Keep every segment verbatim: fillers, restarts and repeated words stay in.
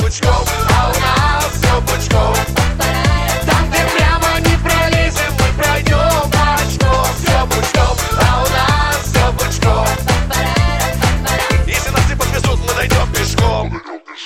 пучком, а у нас все пучком. Там, где прямо не пролезем, мы пройдем пачком. Все пучком, а у нас все пучком. Если нас не подвезут, мы дойдем пешком.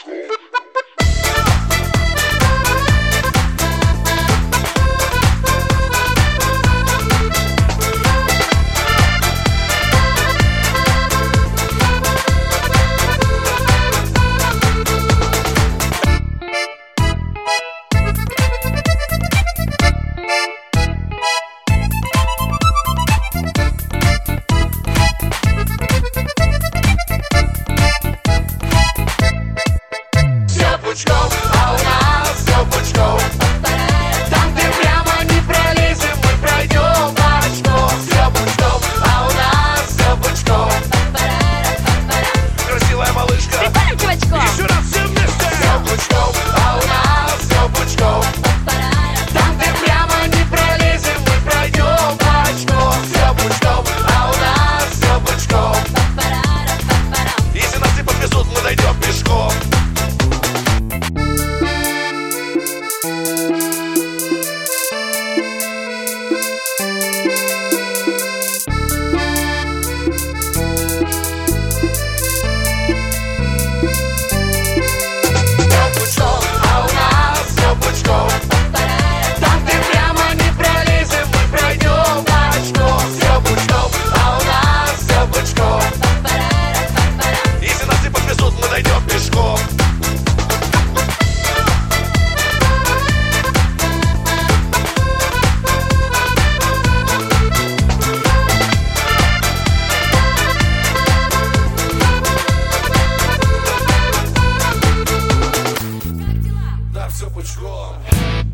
Пучком, а у нас все пучком. Там, где прямо не пролезем, мы пройдем пачком. Все пучком, а у нас все пучком. Красивая малышка, еще раз все вместе. Все пучком, а у нас все пучком. Там, где прямо не пролезем, мы пройдем пачком. Все пучком, а у нас все пучком. Если нас не подвезут, мы дойдем пешком. Все пучком.